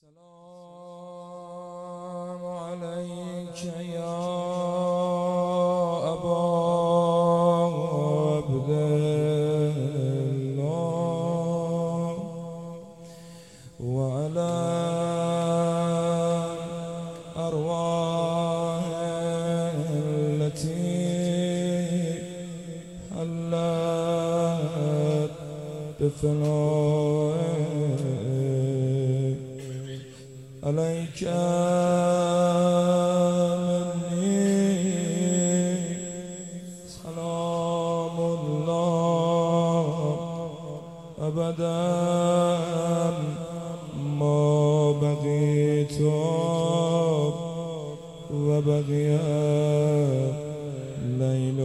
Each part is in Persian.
السلام عليك يا أبا عبد الله وعلى أرواح التي حلت بفنائك عليك مني سلام الله أبدا ما بقيت وبقي الليل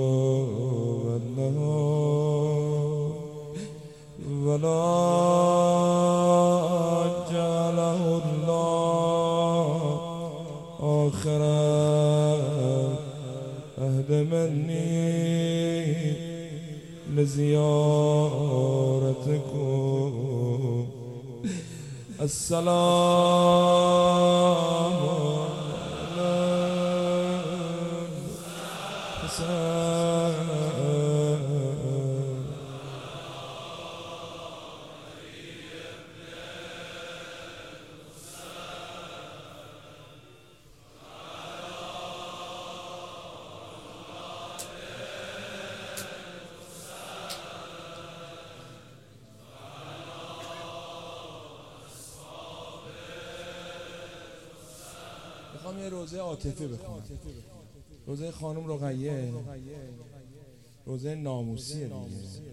والنهار ولا جعله آخر عهد مني لزيارتكم السلام على الحسين میخوام یه روزه عاطفه بخونم، روزه خانم رقیه، روزه ناموسیه دیگه.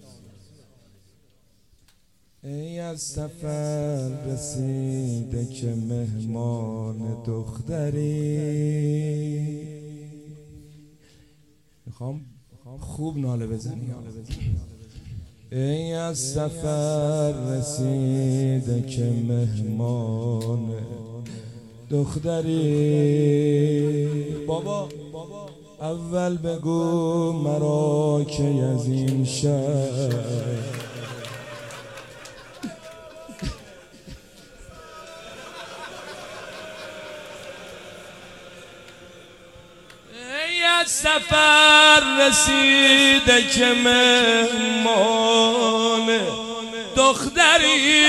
ای از سفر رسیده که مهمان دختری. میخوام خوب ناله بزنی. ای از سفر رسیده که مهمان دختری. بابا اول بگو مرا که از این شهر ای از سفر رسیده که مهمان دختری.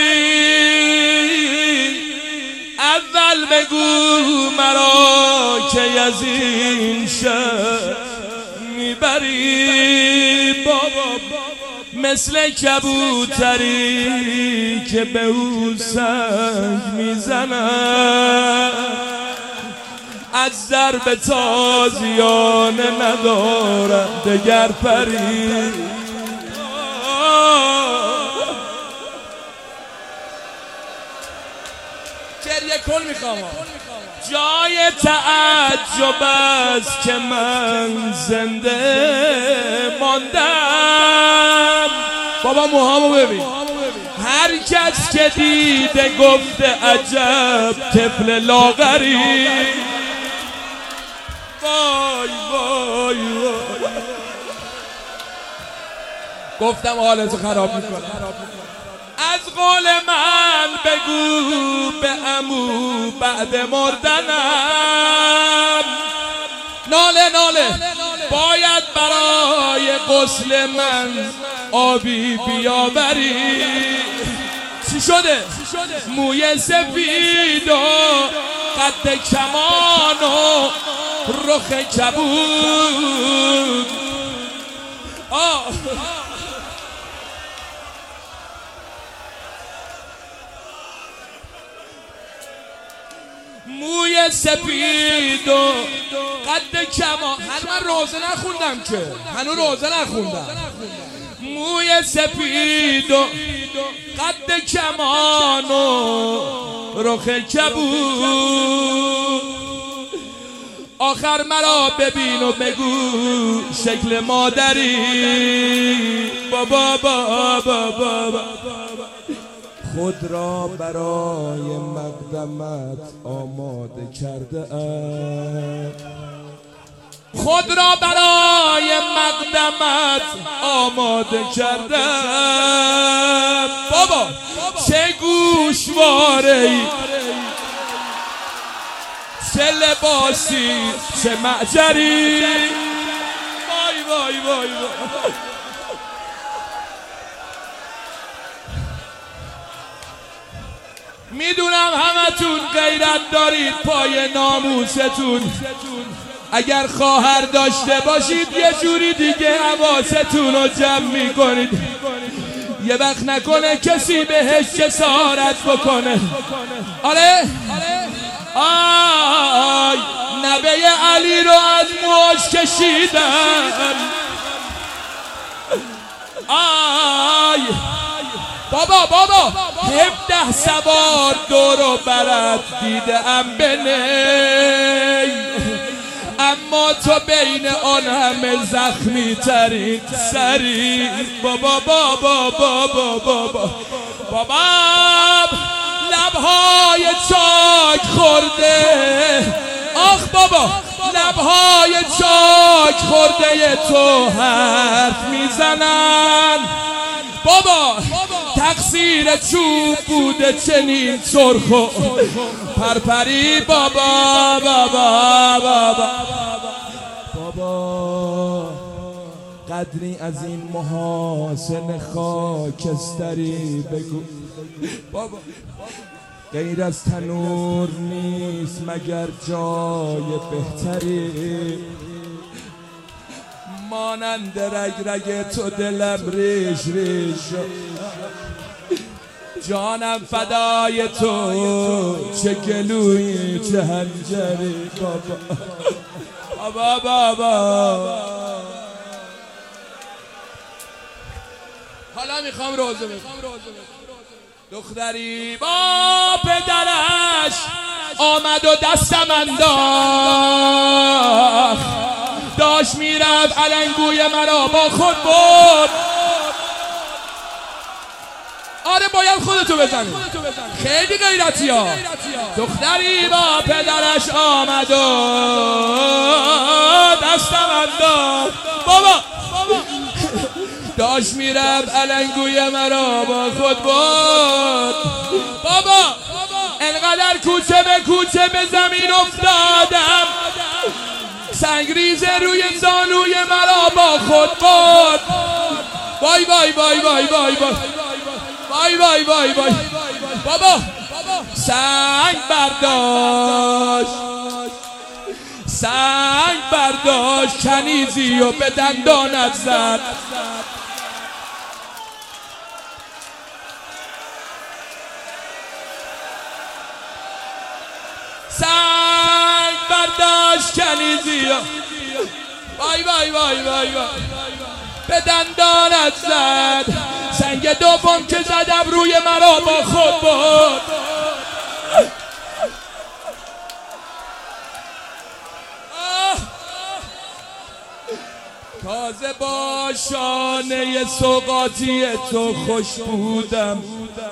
اول بگو مرا که از این شهر میبری. بابا مثل کبوتری که به او سنگ میزند، از ضرب تازیانه ندارد دگر پری. گریه کن میخوام. جای تعجب است که من زنده ماندم. بابا موهامو ببین. هر کس که دیده گفته عجب طفل لاغری. وای وای وای. گفتم حالتو خراب میکنم. از قول من بگو به عمو بعد مردنم ناله ناله باید برای غسل من آبی بیاوری. چی شده؟ موی سفید و قد کمان و رخ کبود. موی سپید و قد کمان. من روزه نخوندم که، هنوز روزه نخوندم. موی سپید و قد کمان و رخ کبود. آخر مرا ببین و بگو شکل مادری. بابا بابا بابا خود را برای مقدمت آماده کرده ام. خود را برای مقدمت آماده کردم. بابا چه گوشواره‌ای چه لباسی چه معجری، وای وای وای وای. میدونم همتون غیرت دارید پای ناموستون، اگر خواهر داشته باشید یه جوری دیگه حواستون رو جمع میکنید، یه وقت نکنه کسی بهش جسارت بکنه. آره آی نبه علی رو از موش کشیدن، آی بابا 17 سوار دور و برت دیدم به نی، اما تو بین آن همه زخمی ترین سری. بابا لبهای چاک خورده، آخ بابا لبهای چاک خورده تو حرف میزنن. بابا تقصیر چوب بوده چنین سرخ و پرپری. بابا قدری از این محاسن خاکستری بگو. بابا غیر از تنور نیست مگر جای بهتری، مانند رگ تو دلم ریش جانم فدای تو، چه گلویی چه هنجری. بابا حالا میخوام روزه بخونم. دختری با پدرش آمد و دستم انداخت، داشت میرفت علنگوی مرا با خود برد. آره باید خودتو بزنی، خیلی غیرتی ها. دختری با پدرش آمد و دستم انداخت، بابا داشت میرفت علنگوی مرا با خود برد. بابا انقدر کوچه به کوچه به زمین افتادم، سنگریزه روی زانوی مرا با خود برد. وای وای وای وای وای وای وای وای وای وای. بابا سنگ برداشت کنیزی و به دندانت زد. سنگ برداشت کنیزی و وای وای وای وای وای به دندانت زد. سنگ دوم که زدم روی مرا با خود برد. تازه با شانه سوغاتی تو خوش بودم،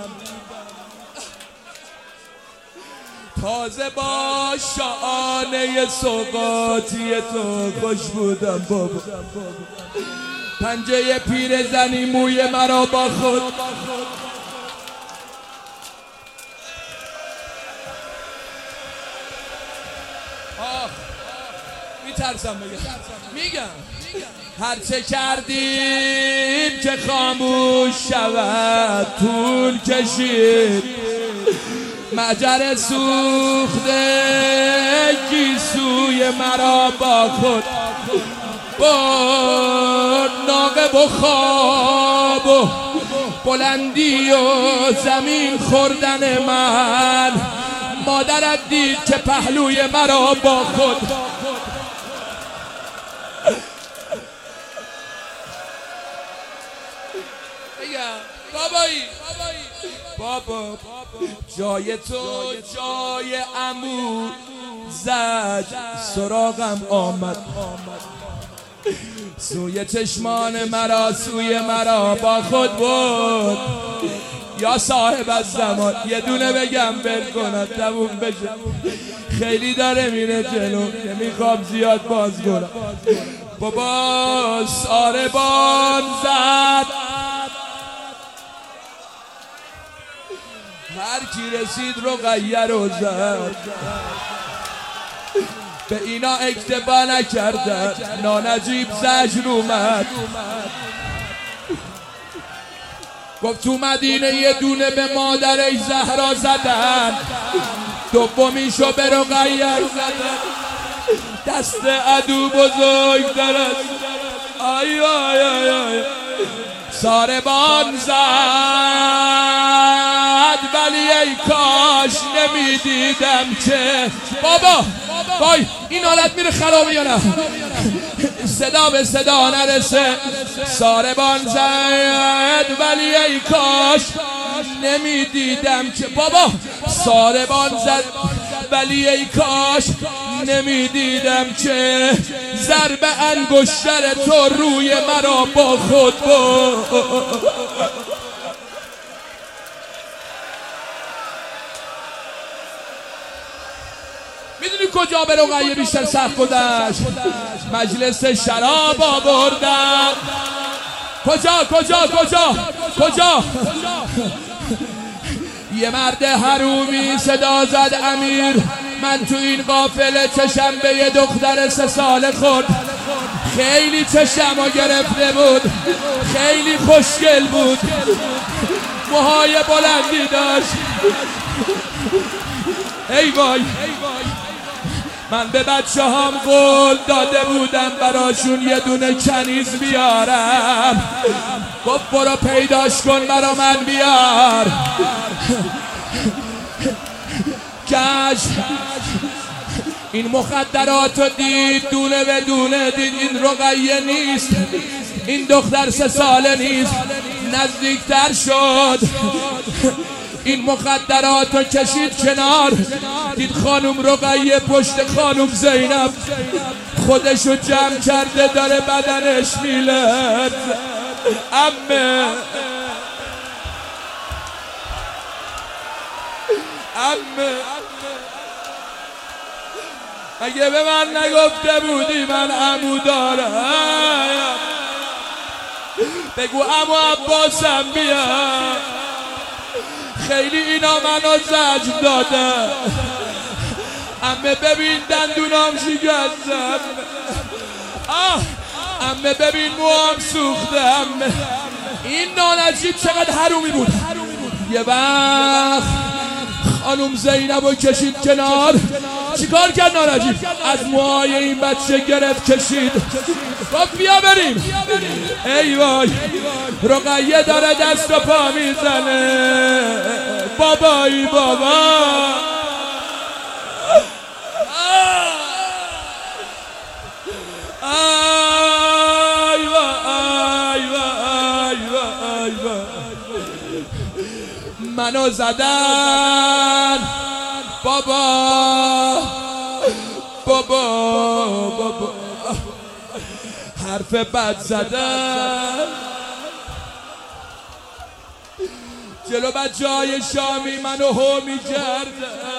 تازه با شانه سوغاتی تو خوش بودم. بابا پنجه پیر زنی موی مرا با خود. میترسم میگم هرچه کردیم که خاموش شود طول کشید، مجر سوخته گیسوی مرا با خود برد. ناقه و خواب و بلندی و زمین خوردن من، مادرت دید که پهلوی مرا با خود. بابا جای تو جای عمو زد، سراغم آمد سوی چشمان مرا، سوی مرا با خود بود. یا صاحب از زمان یه دونه بگم بل کنم تموم بشه، خیلی داره میره جلو نمیخوام زیاد باز کنم. بابا ساربان زد، هر کی رسید رو غیر و زد. به اینا اکتفا نکردن، نانجیب زجر اومد گفت تو مدینه یه دونه به مادرش زهرا زدن، دومیشو به رقیه زدن. دست عدو بزرگتر است. آی آی آی آی ساربان زد ولی ای کاش نمیدیدم که بابا وای این حالت میره خرابه یا نه؟ صدا به صدا نرسه. ساربان زد ولی ای کاش نمیدیدم که بابا ساربان زد ولی ای کاش نمیدیدم که ضرب انگشتر تو روی مرا با خود بود. میدونی کجا به رقیه بیشتر سخت گذشت؟ مجلس شراب آوردن. کجا یه مرد حرومی صدا زد امیر من تو این قافله چشم به یه دختر 3 ساله خورد. خیلی چشمو گرفته بود، خیلی خوشگل بود، موهای بلندی داشت. ای وای من به بچه هام قول داده بودم براشون یه دونه کنیز بیارم. گفت برو پیداش کن برا من بیار. کش این مخدراتو دید، دونه به دونه دید این رقیه نیست، این دختر 3 ساله نیست. نزدیکتر شد، این مخدراتو کشید کنار، دید خانم رقیه پشت خانم زینب خودشو جمع کرده داره بدنش میلرزه. عمه اگه به من نگفته بودی من عمو دارم، بگو عمو عباسم بیا. خیلی اینا منو زجر داده. عمه ببین دندونام شکستم، عمه ببین موام سوختم. این نانجیب چقدر حرومی بود. یه وقت خانم زینبو کشید کنار. چیکار کرد نانجیب؟ از موهای این بچه گرفت کشید. گفت بیا بریم. ای وای رقیه داره دست و پا میزنه. بابایی بابا منو زدن بابا حرف بد زدن. جلو بچه‌های شامی منو هو می‌کردن.